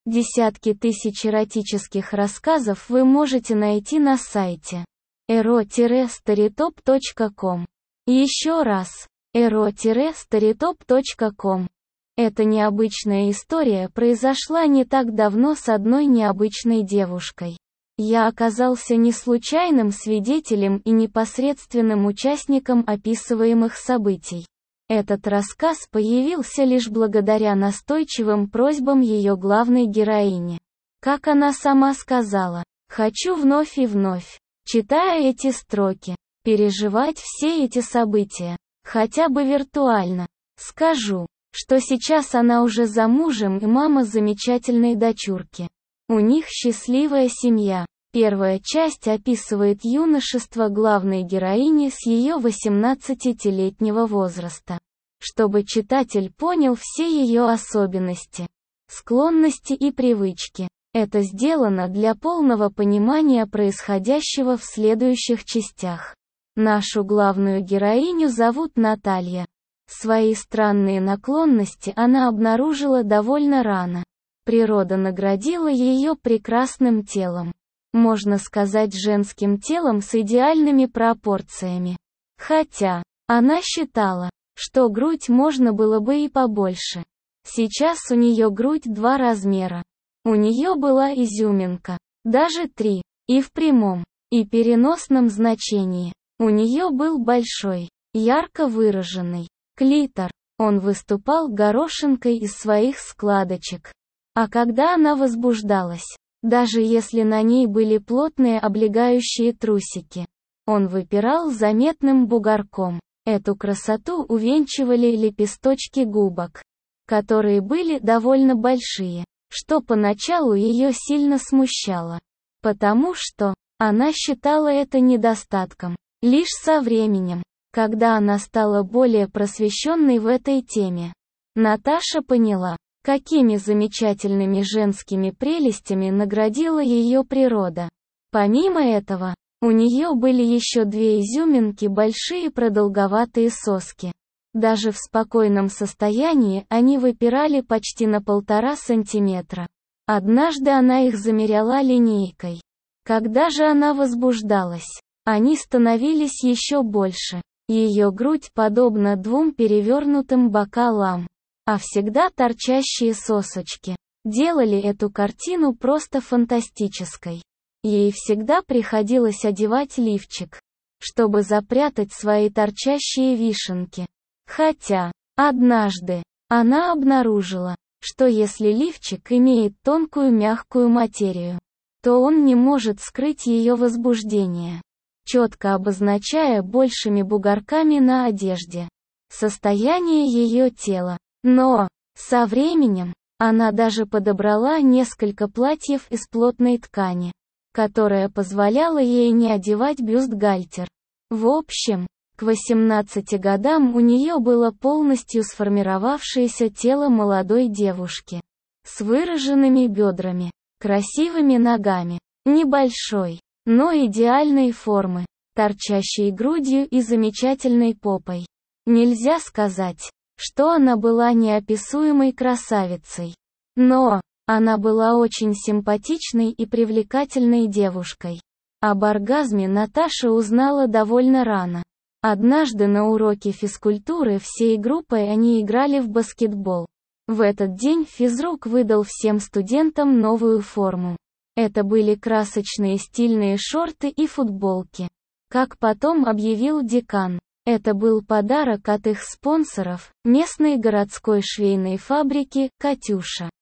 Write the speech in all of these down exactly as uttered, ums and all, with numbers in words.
Десятки тысяч эротических рассказов вы можете найти на сайте эро старитоп точка ком. Еще раз, эро старитоп точка ком. Эта необычная история произошла не так давно с одной необычной девушкой. Я оказался не случайным свидетелем и непосредственным участником описываемых событий. Этот рассказ появился лишь благодаря настойчивым просьбам ее главной героини. Как она сама сказала, «Хочу вновь и вновь, читая эти строки, переживать все эти события, хотя бы виртуально. Скажу, что сейчас она уже замужем и мама замечательной дочурки. У них счастливая семья». Первая часть описывает юношество главной героини с ее восемнадцатилетнего возраста. Чтобы читатель понял все ее особенности, склонности и привычки. Это сделано для полного понимания происходящего в следующих частях. Нашу главную героиню зовут Наталья. Свои странные наклонности она обнаружила довольно рано. Природа наградила ее прекрасным телом. Можно сказать, женским телом с идеальными пропорциями. Хотя, она считала, что грудь можно было бы и побольше. Сейчас у нее грудь два размера. У нее была изюминка, даже три, и в прямом, и переносном значении. У нее был большой, ярко выраженный клитор. Он выступал горошинкой из своих складочек. А когда она возбуждалась, даже если на ней были плотные облегающие трусики, он выпирал заметным бугорком. Эту красоту увенчивали лепесточки губок, которые были довольно большие, что поначалу ее сильно смущало, потому что она считала это недостатком. Лишь со временем, когда она стала более просвещенной в этой теме, Наташа поняла, какими замечательными женскими прелестями наградила ее природа. Помимо этого, у нее были еще две изюминки, большие продолговатые соски. Даже в спокойном состоянии они выпирали почти на полтора сантиметра. Однажды она их замеряла линейкой. Когда же она возбуждалась, они становились еще больше. Ее грудь подобна двум перевернутым бокалам, а всегда торчащие сосочки делали эту картину просто фантастической. Ей всегда приходилось одевать лифчик, чтобы запрятать свои торчащие вишенки. Хотя, однажды, она обнаружила, что если лифчик имеет тонкую мягкую материю, то он не может скрыть ее возбуждение, четко обозначая большими бугорками на одежде состояние ее тела. Но, со временем, она даже подобрала несколько платьев из плотной ткани, которая позволяла ей не одевать бюстгальтер. В общем, к восемнадцати годам у нее было полностью сформировавшееся тело молодой девушки, с выраженными бедрами, красивыми ногами, небольшой, но идеальной формы, торчащей грудью и замечательной попой. Нельзя сказать, что она была неописуемой красавицей. Но, она была очень симпатичной и привлекательной девушкой. Об оргазме Наташа узнала довольно рано. Однажды на уроке физкультуры всей группой они играли в баскетбол. В этот день физрук выдал всем студентам новую форму. Это были красочные стильные шорты и футболки. Как потом объявил декан, это был подарок от их спонсоров, местной городской швейной фабрики «Катюша».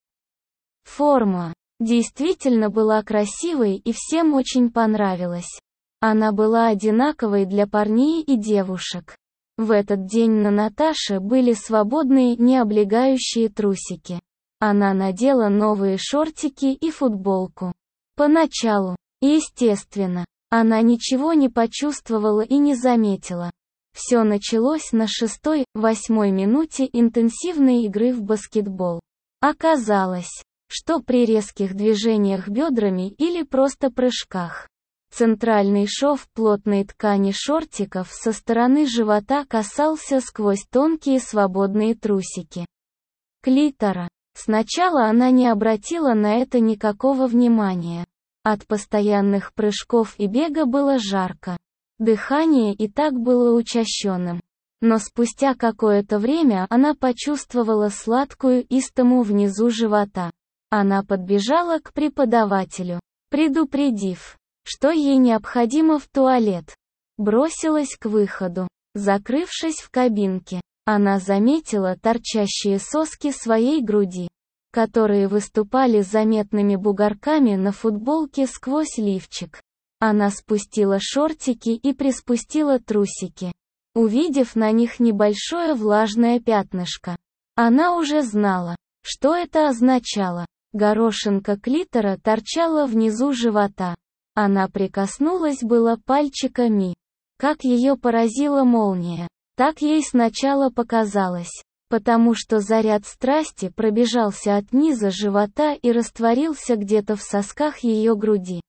Форма действительно была красивой и всем очень понравилась. Она была одинаковой для парней и девушек. В этот день на Наташе были свободные необлегающие трусики. Она надела новые шортики и футболку. Поначалу, естественно, она ничего не почувствовала и не заметила. Все началось на шестой-восьмой минуте интенсивной игры в баскетбол. Оказалось, что при резких движениях бедрами или просто прыжках, центральный шов плотной ткани шортиков со стороны живота касался сквозь тонкие свободные трусики клитора. Сначала она не обратила на это никакого внимания. От постоянных прыжков и бега было жарко. Дыхание и так было учащенным. Но спустя какое-то время она почувствовала сладкую истому внизу живота. Она подбежала к преподавателю, предупредив, что ей необходимо в туалет. Бросилась к выходу. Закрывшись в кабинке, она заметила торчащие соски своей груди, которые выступали заметными бугорками на футболке сквозь лифчик. Она спустила шортики и приспустила трусики, увидев на них небольшое влажное пятнышко. Она уже знала, что это означало. Горошинка клитора торчала внизу живота. Она прикоснулась было пальчиками. Как ее поразила молния. Так ей сначала показалось, потому что заряд страсти пробежался от низа живота и растворился где-то в сосках ее груди.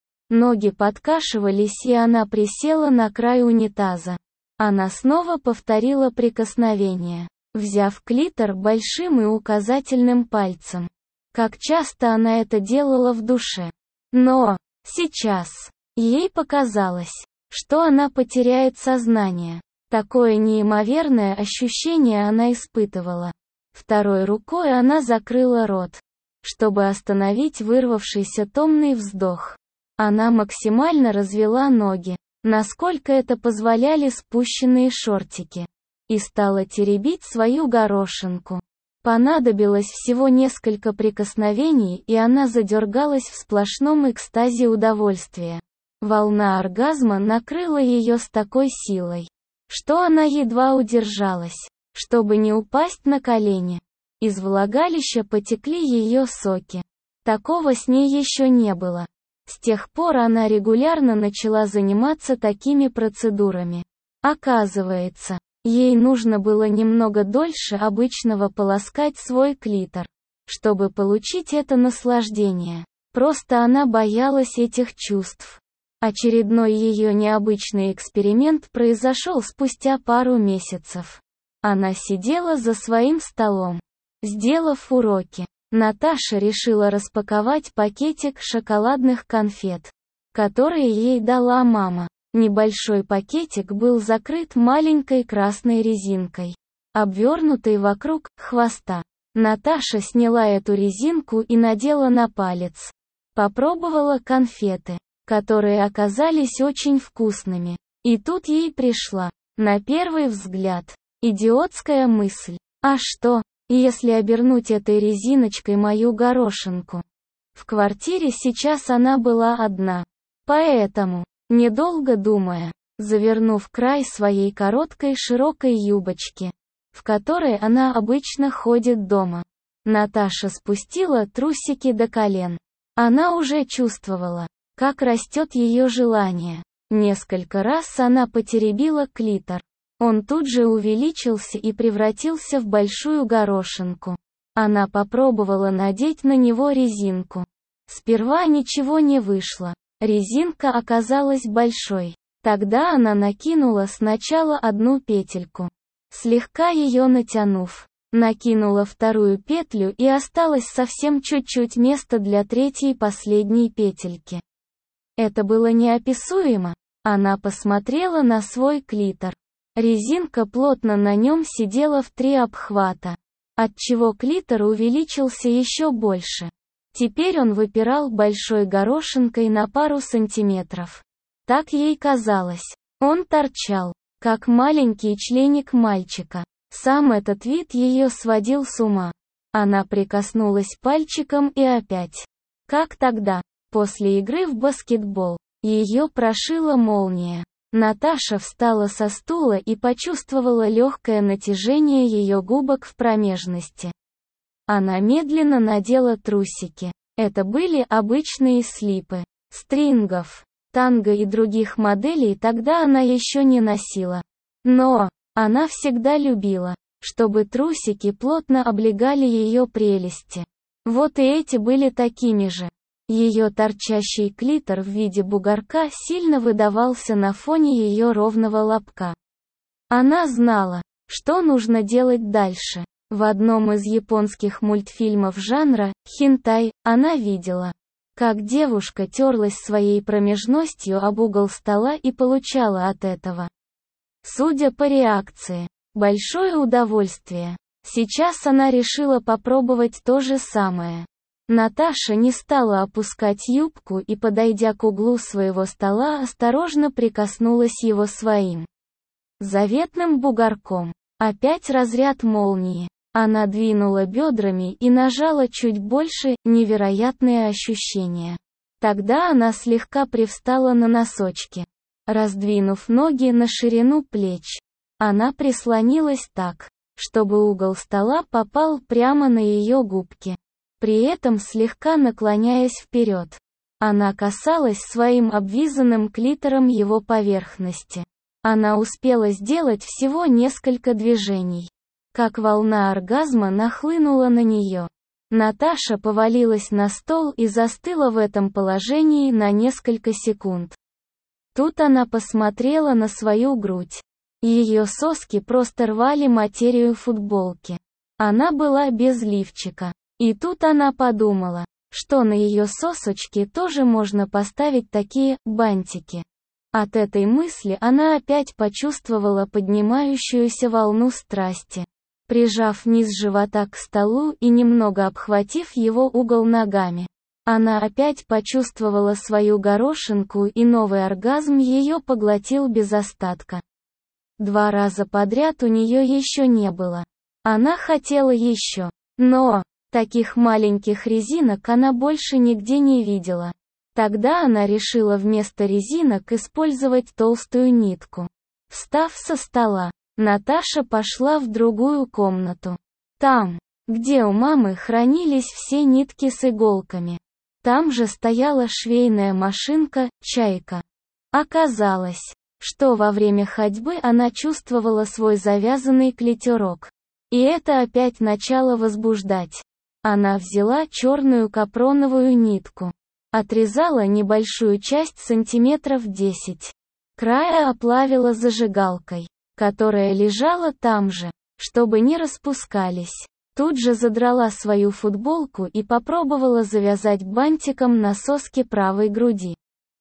Ноги подкашивались, и она присела на край унитаза. Она снова повторила прикосновение, взяв клитор большим и указательным пальцем. Как часто она это делала в душе. Но сейчас ей показалось, что она потеряет сознание. Такое неимоверное ощущение она испытывала. Второй рукой она закрыла рот, чтобы остановить вырвавшийся томный вздох. Она максимально развела ноги, насколько это позволяли спущенные шортики, и стала теребить свою горошинку. Понадобилось всего несколько прикосновений, и она задергалась в сплошном экстазе удовольствия. Волна оргазма накрыла ее с такой силой, что она едва удержалась, чтобы не упасть на колени. Из влагалища потекли ее соки. Такого с ней еще не было. С тех пор она регулярно начала заниматься такими процедурами. Оказывается, ей нужно было немного дольше обычного полоскать свой клитор, чтобы получить это наслаждение. Просто она боялась этих чувств. Очередной ее необычный эксперимент произошел спустя пару месяцев. Она сидела за своим столом, сделав уроки. Наташа решила распаковать пакетик шоколадных конфет, которые ей дала мама. Небольшой пакетик был закрыт маленькой красной резинкой, обвернутой вокруг хвоста. Наташа сняла эту резинку и надела на палец. Попробовала конфеты, которые оказались очень вкусными. И тут ей пришла, на первый взгляд, идиотская мысль. А что, если обернуть этой резиночкой мою горошинку? В квартире сейчас она была одна. Поэтому, недолго думая, завернув край своей короткой широкой юбочки, в которой она обычно ходит дома, Наташа спустила трусики до колен. Она уже чувствовала, как растет ее желание. Несколько раз она потеребила клитор. Он тут же увеличился и превратился в большую горошинку. Она попробовала надеть на него резинку. Сперва ничего не вышло. Резинка оказалась большой. Тогда она накинула сначала одну петельку, слегка ее натянув, накинула вторую петлю, и осталось совсем чуть-чуть места для третьей последней петельки. Это было неописуемо. Она посмотрела на свой клитор. Резинка плотно на нем сидела в три обхвата, отчего клитор увеличился еще больше. Теперь он выпирал большой горошинкой на пару сантиметров. Так ей казалось. Он торчал, как маленький членик мальчика. Сам этот вид ее сводил с ума. Она прикоснулась пальчиком и опять. Как тогда, после игры в баскетбол, ее прошила молния. Наташа встала со стула и почувствовала легкое натяжение ее губок в промежности. Она медленно надела трусики. Это были обычные слипы, стрингов, танго и других моделей тогда она еще не носила. Но она всегда любила, чтобы трусики плотно облегали ее прелести. Вот и эти были такими же. Ее торчащий клитор в виде бугорка сильно выдавался на фоне ее ровного лобка. Она знала, что нужно делать дальше. В одном из японских мультфильмов жанра хентай она видела, как девушка терлась своей промежностью об угол стола и получала от этого, судя по реакции, большое удовольствие. Сейчас она решила попробовать то же самое. Наташа не стала опускать юбку и, подойдя к углу своего стола, осторожно прикоснулась его своим заветным бугорком. Опять разряд молнии. Она двинула бедрами и нажала чуть больше, невероятные ощущения. Тогда она слегка привстала на носочки, раздвинув ноги на ширину плеч. Она прислонилась так, чтобы угол стола попал прямо на ее губки, при этом слегка наклоняясь вперед. Она касалась своим обвизанным клитором его поверхности. Она успела сделать всего несколько движений, как волна оргазма нахлынула на нее. Наташа повалилась на стол и застыла в этом положении на несколько секунд. Тут она посмотрела на свою грудь. Ее соски просто рвали материю футболки. Она была без лифчика. И тут она подумала, что на ее сосочки тоже можно поставить такие бантики. От этой мысли она опять почувствовала поднимающуюся волну страсти. Прижав низ живота к столу и немного обхватив его угол ногами, она опять почувствовала свою горошинку, и новый оргазм ее поглотил без остатка. Два раза подряд у нее еще не было. Она хотела еще. Но таких маленьких резинок она больше нигде не видела. Тогда она решила вместо резинок использовать толстую нитку. Встав со стола, Наташа пошла в другую комнату. Там, где у мамы хранились все нитки с иголками, там же стояла швейная машинка «Чайка». Оказалось, что во время ходьбы она чувствовала свой завязанный клиторок. И это опять начало возбуждать. Она взяла черную капроновую нитку, отрезала небольшую часть сантиметров десять. Края оплавила зажигалкой, которая лежала там же, чтобы не распускались. Тут же задрала свою футболку и попробовала завязать бантиком на соске правой груди.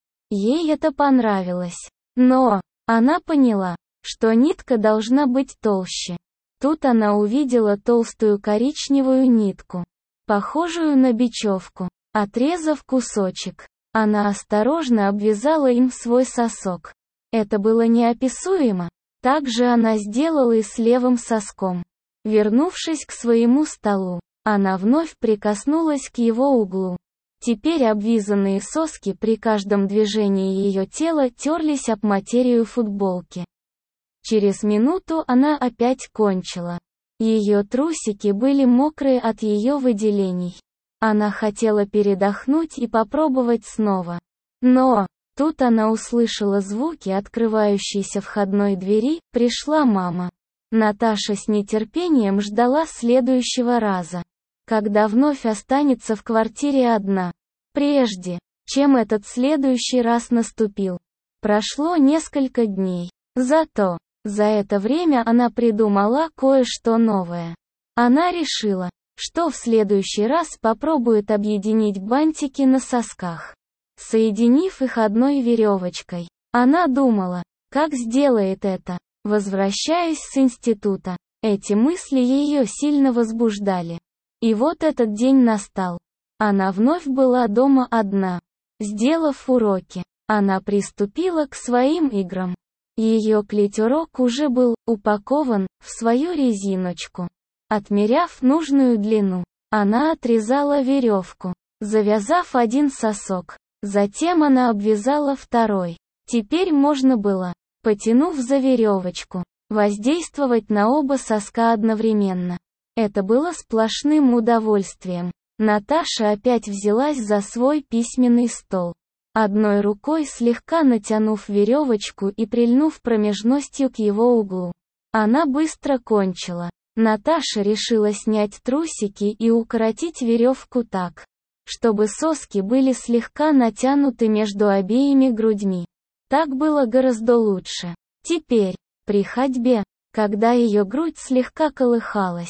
Ей это понравилось. Но она поняла, что нитка должна быть толще. Тут она увидела толстую коричневую нитку, похожую на бечевку. Отрезав кусочек, она осторожно обвязала им свой сосок. Это было неописуемо. Так же она сделала и с левым соском. Вернувшись к своему столу, она вновь прикоснулась к его углу. Теперь обвизанные соски при каждом движении ее тела терлись об материю футболки. Через минуту она опять кончила. Ее трусики были мокрые от ее выделений. Она хотела передохнуть и попробовать снова. Но тут она услышала звуки открывающейся входной двери. Пришла мама. Наташа с нетерпением ждала следующего раза, когда вновь останется в квартире одна. Прежде чем этот следующий раз наступил, прошло несколько дней. Зато за это время она придумала кое-что новое. Она решила, что в следующий раз попробует объединить бантики на сосках, соединив их одной веревочкой. Она думала, как сделает это, возвращаясь с института. Эти мысли ее сильно возбуждали. И вот этот день настал. Она вновь была дома одна. Сделав уроки, она приступила к своим играм. Ее клиторок уже был упакован в свою резиночку. Отмеряв нужную длину, она отрезала веревку, завязав один сосок. Затем она обвязала второй. Теперь можно было, потянув за веревочку, воздействовать на оба соска одновременно. Это было сплошным удовольствием. Наташа опять взялась за свой письменный стол, одной рукой слегка натянув веревочку и прильнув промежностью к его углу. Она быстро кончила. Наташа решила снять трусики и укоротить веревку так, чтобы соски были слегка натянуты между обеими грудьми. Так было гораздо лучше. Теперь, при ходьбе, когда ее грудь слегка колыхалась,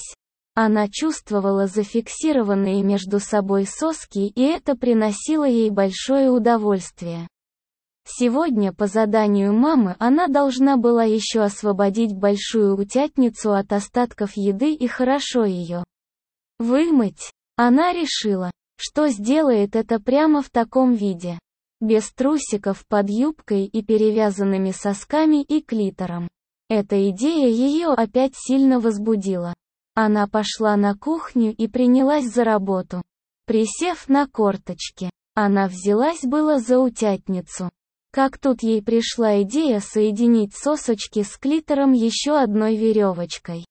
Она чувствовала зафиксированные между собой соски, и это приносило ей большое удовольствие. Сегодня по заданию мамы она должна была еще освободить большую утятницу от остатков еды и хорошо ее вымыть. Она решила, что сделает это прямо в таком виде. Без трусиков под юбкой и перевязанными сосками и клитором. Эта идея ее опять сильно возбудила. Она пошла на кухню и принялась за работу. Присев на корточки, она взялась было за утятницу. Как тут ей пришла идея соединить сосочки с клитором еще одной веревочкой.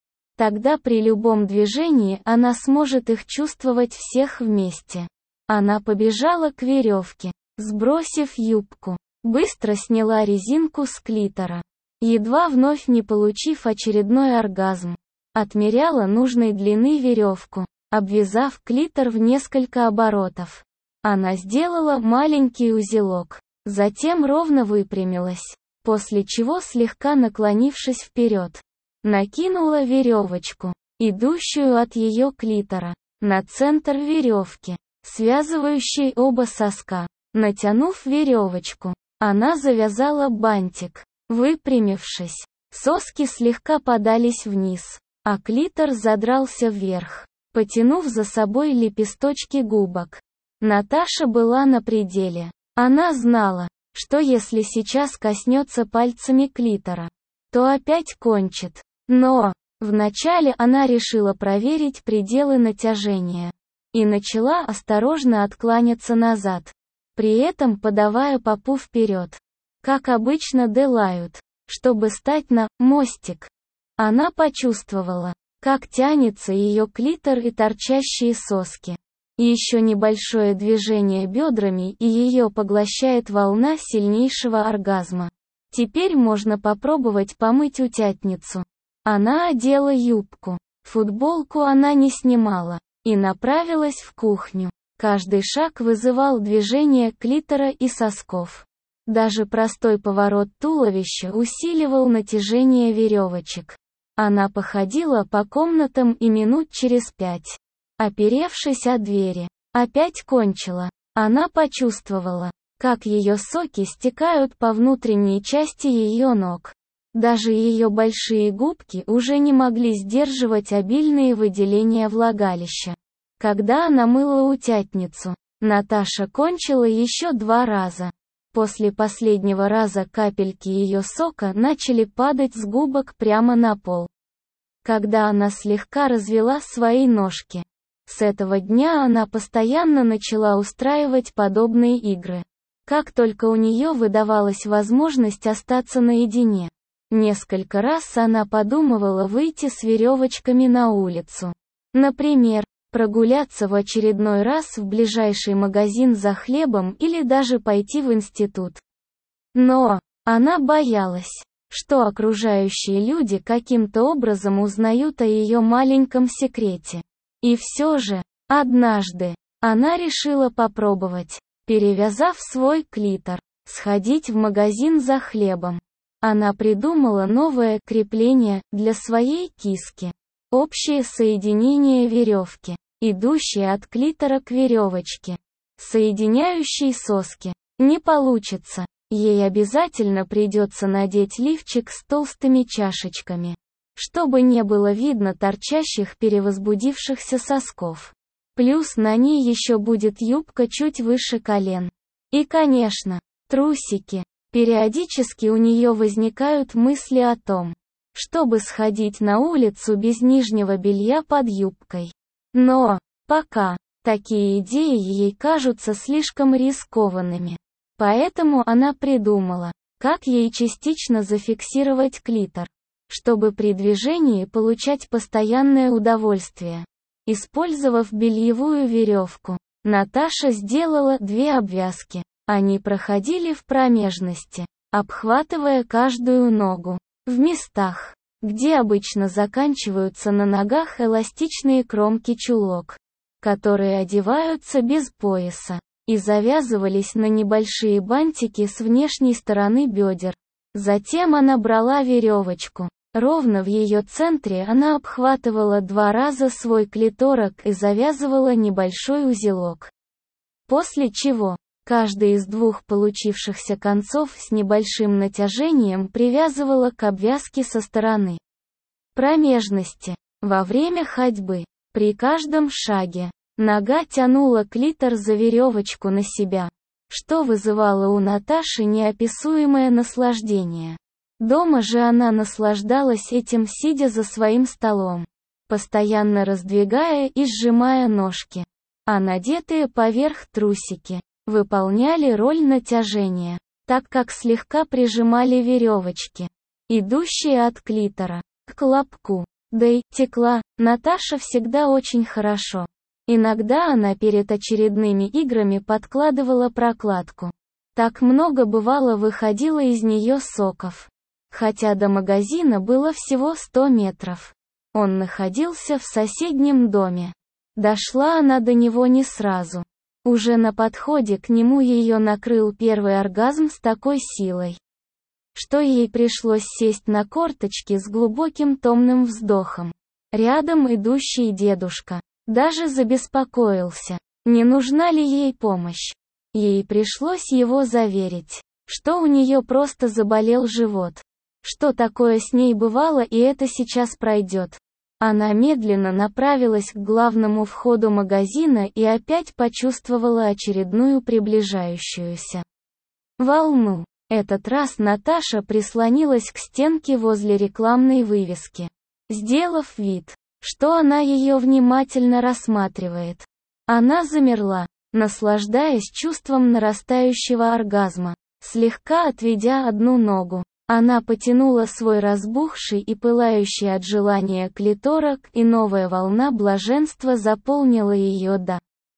Тогда при любом движении она сможет их чувствовать всех вместе. Она побежала к веревке, сбросив юбку. Быстро сняла резинку с клитора. Едва вновь не получив очередной оргазм. Отмеряла нужной длины веревку, обвязав клитор в несколько оборотов. Она сделала маленький узелок. Затем ровно выпрямилась, после чего, слегка наклонившись вперед, накинула веревочку, идущую от ее клитора, на центр веревки, связывающей оба соска. Натянув веревочку, она завязала бантик. Выпрямившись, соски слегка подались вниз, а клитор задрался вверх, потянув за собой лепесточки губок. Наташа была на пределе. Она знала, что если сейчас коснется пальцами клитора, то опять кончит. Но, вначале она решила проверить пределы натяжения. И начала осторожно откланяться назад, при этом подавая попу вперед. Как обычно делают, чтобы стать на «мостик». Она почувствовала, как тянется ее клитор и торчащие соски. Еще небольшое движение бедрами, и ее поглощает волна сильнейшего оргазма. Теперь можно попробовать помыть утятницу. Она одела юбку. Футболку она не снимала. И направилась в кухню. Каждый шаг вызывал движение клитора и сосков. Даже простой поворот туловища усиливал натяжение веревочек. Она походила по комнатам и минут через пять, оперевшись о двери, опять кончила. Она почувствовала, как ее соки стекают по внутренней части ее ног. Даже ее большие губки уже не могли сдерживать обильные выделения влагалища. Когда она мыла утятницу, Наташа кончила еще два раза. После последнего раза капельки ее сока начали падать с губок прямо на пол. Когда она слегка развела свои ножки. С этого дня она постоянно начала устраивать подобные игры. Как только у нее выдавалась возможность остаться наедине. Несколько раз она подумывала выйти с веревочками на улицу. Например, прогуляться в очередной раз в ближайший магазин за хлебом или даже пойти в институт. Но она боялась, что окружающие люди каким-то образом узнают о ее маленьком секрете. И все же, однажды, она решила попробовать, перевязав свой клитор, сходить в магазин за хлебом. Она придумала новое крепление для своей киски. Общее соединение веревки, идущее от клитора к веревочке, соединяющей соски. Не получится. Ей обязательно придется надеть лифчик с толстыми чашечками, чтобы не было видно торчащих перевозбудившихся сосков. Плюс на ней еще будет юбка чуть выше колен. И, конечно, трусики. Периодически у нее возникают мысли о том, чтобы сходить на улицу без нижнего белья под юбкой. Но, пока, такие идеи ей кажутся слишком рискованными. Поэтому она придумала, как ей частично зафиксировать клитор, чтобы при движении получать постоянное удовольствие. Использовав бельевую веревку, Наташа сделала две обвязки. Они проходили в промежности, обхватывая каждую ногу. В местах, где обычно заканчиваются на ногах эластичные кромки чулок, которые одеваются без пояса, и завязывались на небольшие бантики с внешней стороны бедер. Затем она брала веревочку, Ровно в ее центре она обхватывала два раза свой клиторок и завязывала небольшой узелок. После чего, каждый из двух получившихся концов с небольшим натяжением привязывала к обвязке со стороны промежности. Во время ходьбы, при каждом шаге, нога тянула клитор за веревочку на себя, что вызывало у Наташи неописуемое наслаждение. Дома же она наслаждалась этим, сидя за своим столом, постоянно раздвигая и сжимая ножки, а надетые поверх трусики выполняли роль натяжения, так как слегка прижимали веревочки, идущие от клитора к лобку. Да и текла Наташа всегда очень хорошо. Иногда она перед очередными играми подкладывала прокладку. Так много бывало выходило из нее соков. Хотя до магазина было всего сто метров. Он находился в соседнем доме. Дошла она до него не сразу. Уже на подходе к нему ее накрыл первый оргазм с такой силой, что ей пришлось сесть на корточки с глубоким томным вздохом. Рядом идущий дедушка даже забеспокоился, не нужна ли ей помощь. Ей пришлось его заверить, что у нее просто заболел живот, что такое с ней бывало и это сейчас пройдет. Она медленно направилась к главному входу магазина и опять почувствовала очередную приближающуюся волну. Этот раз Наташа прислонилась к стенке возле рекламной вывески, сделав вид, что она ее внимательно рассматривает. Она замерла, наслаждаясь чувством нарастающего оргазма. Слегка отведя одну ногу, она потянула свой разбухший и пылающий от желания клиторок, и новая волна блаженства заполнила ее до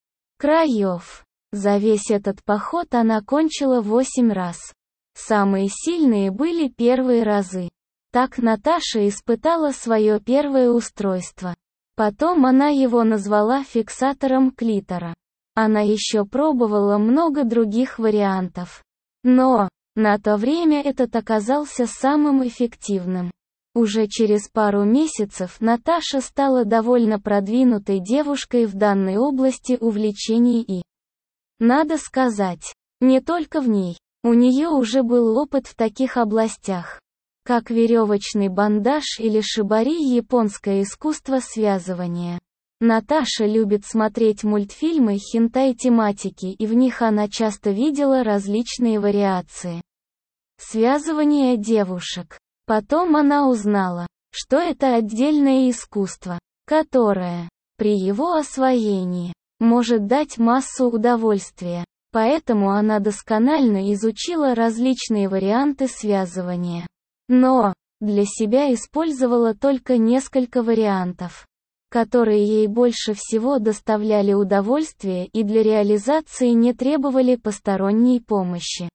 краев. За весь этот поход она кончила восемь раз. Самые сильные были первые разы. Так Наташа испытала свое первое устройство. Потом она его назвала фиксатором клитора. Она еще пробовала много других вариантов. Но, на то время этот оказался самым эффективным. Уже через пару месяцев Наташа стала довольно продвинутой девушкой в данной области увлечений и, надо сказать, не только в ней. У нее уже был опыт в таких областях, как веревочный бандаж или шибари, японское искусство связывания. Наташа любит смотреть мультфильмы хентай-тематики, и в них она часто видела различные вариации связывания девушек. Потом она узнала, что это отдельное искусство, которое, при его освоении, может дать массу удовольствия. Поэтому она досконально изучила различные варианты связывания. Но, для себя использовала только несколько вариантов, которые ей больше всего доставляли удовольствие и для реализации не требовали посторонней помощи.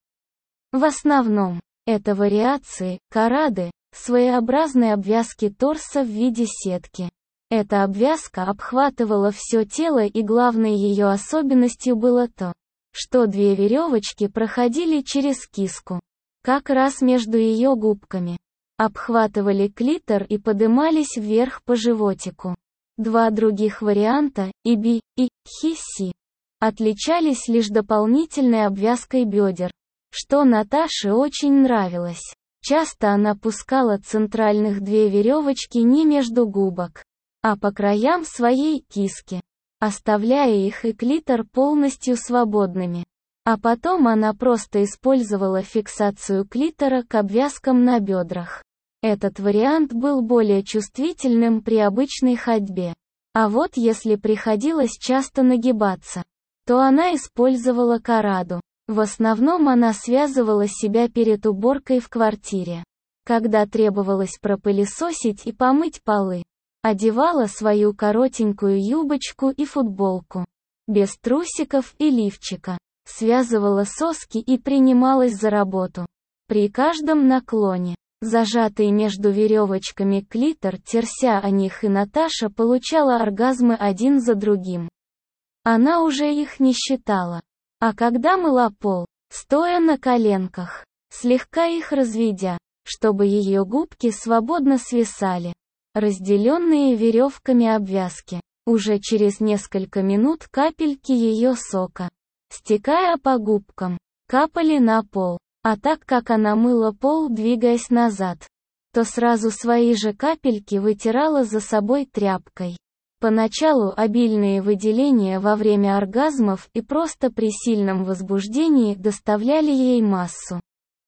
В основном, это вариации, карады, своеобразной обвязки торса в виде сетки. Эта обвязка обхватывала все тело, и главной ее особенностью было то, что две веревочки проходили через киску, как раз между ее губками, обхватывали клитор и подымались вверх по животику. Два других варианта, иби и хиси, отличались лишь дополнительной обвязкой бедер, что Наташе очень нравилось. Часто она пускала центральных две веревочки не между губок, а по краям своей киски, оставляя их и клитор полностью свободными. А потом она просто использовала фиксацию клитора к обвязкам на бедрах. Этот вариант был более чувствительным при обычной ходьбе. А вот если приходилось часто нагибаться, то она использовала караду. В основном она связывала себя перед уборкой в квартире, когда требовалось пропылесосить и помыть полы. Одевала свою коротенькую юбочку и футболку, без трусиков и лифчика, связывала соски и принималась за работу. При каждом наклоне, зажатый между веревочками клитор, терся о них, и Наташа получала оргазмы один за другим. Она уже их не считала. А когда мыла пол, стоя на коленках, слегка их разведя, чтобы ее губки свободно свисали, разделенные веревками обвязки. Уже через несколько минут капельки ее сока, стекая по губкам, капали на пол. А так как она мыла пол, двигаясь назад, то сразу свои же капельки вытирала за собой тряпкой. Поначалу обильные выделения во время оргазмов и просто при сильном возбуждении доставляли ей массу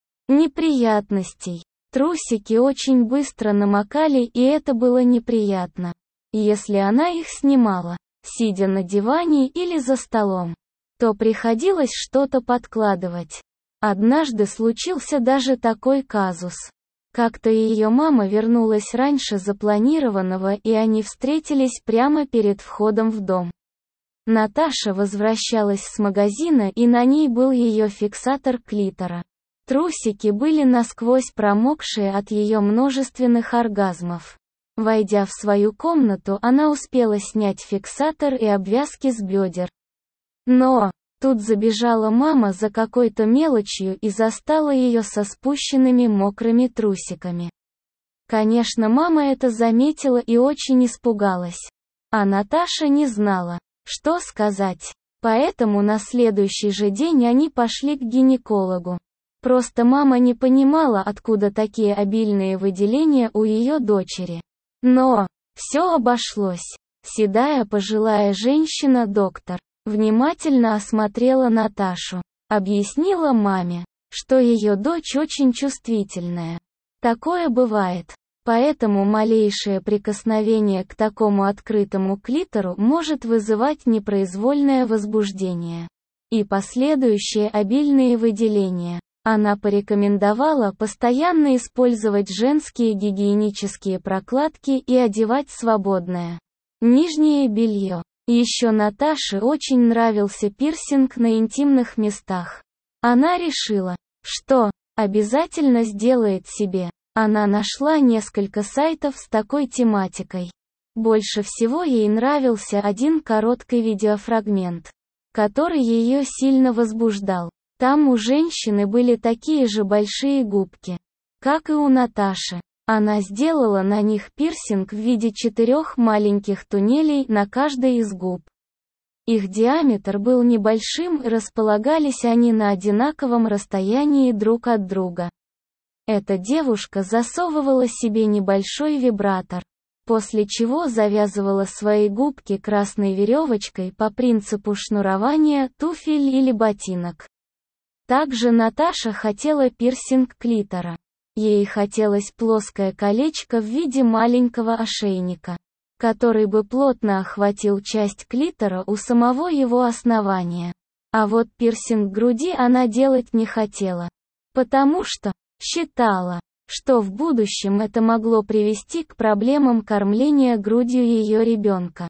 неприятностей. Трусики очень быстро намокали, и это было неприятно. Если она их снимала, сидя на диване или за столом, то приходилось что-то подкладывать. Однажды случился даже такой казус. Как-то ее мама вернулась раньше запланированного, и они встретились прямо перед входом в дом. Наташа возвращалась с магазина, и на ней был ее фиксатор клитора. Трусики были насквозь промокшие от ее множественных оргазмов. Войдя в свою комнату, она успела снять фиксатор и обвязки с бедер. Но тут забежала мама за какой-то мелочью и застала ее со спущенными мокрыми трусиками. Конечно, мама это заметила и очень испугалась. А Наташа не знала, что сказать. Поэтому на следующий же день они пошли к гинекологу. Просто мама не понимала, откуда такие обильные выделения у ее дочери. Но все обошлось. Седая пожилая женщина-доктор внимательно осмотрела Наташу, объяснила маме, что ее дочь очень чувствительная. Такое бывает. Поэтому малейшее прикосновение к такому открытому клитору может вызывать непроизвольное возбуждение и последующие обильные выделения. Она порекомендовала постоянно использовать женские гигиенические прокладки и одевать свободное нижнее белье. Еще Наташе очень нравился пирсинг на интимных местах. Она решила, что обязательно сделает себе. Она нашла несколько сайтов с такой тематикой. Больше всего ей нравился один короткий видеофрагмент, который ее сильно возбуждал. Там у женщины были такие же большие губки, как и у Наташи. Она сделала на них пирсинг в виде четырех маленьких туннелей на каждой из губ. Их диаметр был небольшим, и располагались они на одинаковом расстоянии друг от друга. Эта девушка засовывала себе небольшой вибратор, после чего завязывала свои губки красной веревочкой по принципу шнурования туфель или ботинок. Также Наташа хотела пирсинг клитора. Ей хотелось плоское колечко в виде маленького ошейника, который бы плотно охватил часть клитора у самого его основания. А вот пирсинг груди она делать не хотела, потому что считала, что в будущем это могло привести к проблемам кормления грудью ее ребенка.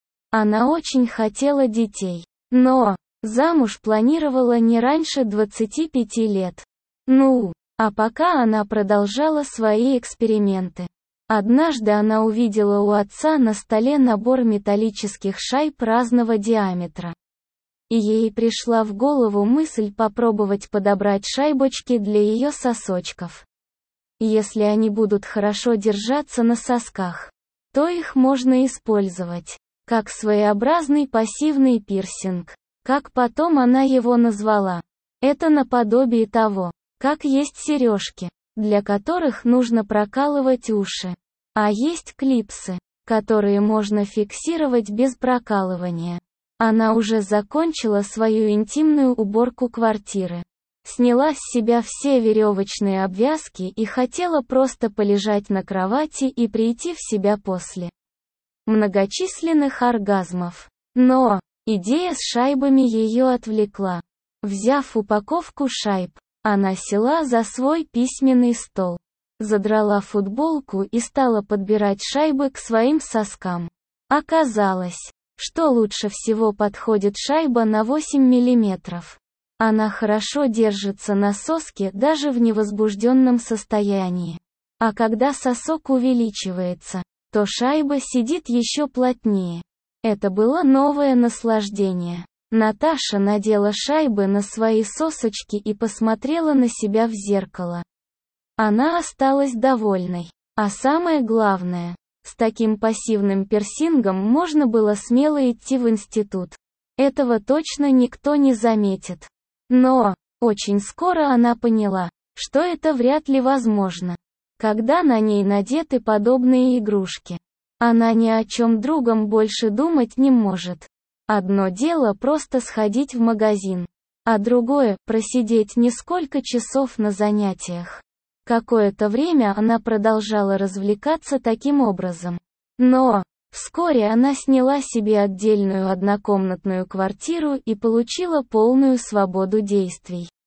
Она очень хотела детей, но замуж планировала не раньше двадцати пяти лет. Ну, а пока она продолжала свои эксперименты. Однажды она увидела у отца на столе набор металлических шайб разного диаметра. И ей пришла в голову мысль попробовать подобрать шайбочки для ее сосочков. Если они будут хорошо держаться на сосках, то их можно использовать как своеобразный пассивный пирсинг, как потом она его назвала. Это наподобие того, как есть сережки, для которых нужно прокалывать уши. А есть клипсы, которые можно фиксировать без прокалывания. Она уже закончила свою интимную уборку квартиры. Сняла с себя все веревочные обвязки и хотела просто полежать на кровати и прийти в себя после многочисленных оргазмов. Но идея с шайбами ее отвлекла. Взяв упаковку шайб, она села за свой письменный стол, задрала футболку и стала подбирать шайбы к своим соскам. Оказалось, что лучше всего подходит шайба на восемь миллиметров. Она хорошо держится на соске даже в невозбужденном состоянии. А когда сосок увеличивается, то шайба сидит еще плотнее. Это было новое наслаждение. Наташа надела шайбы на свои сосочки и посмотрела на себя в зеркало. Она осталась довольной. А самое главное, с таким пассивным пирсингом можно было смело идти в институт. Этого точно никто не заметит. Но, очень скоро она поняла, что это вряд ли возможно. Когда на ней надеты подобные игрушки, она ни о чем другом больше думать не может. Одно дело просто сходить в магазин, а другое – просидеть несколько часов на занятиях. Какое-то время она продолжала развлекаться таким образом. Но, вскоре она сняла себе отдельную однокомнатную квартиру и получила полную свободу действий.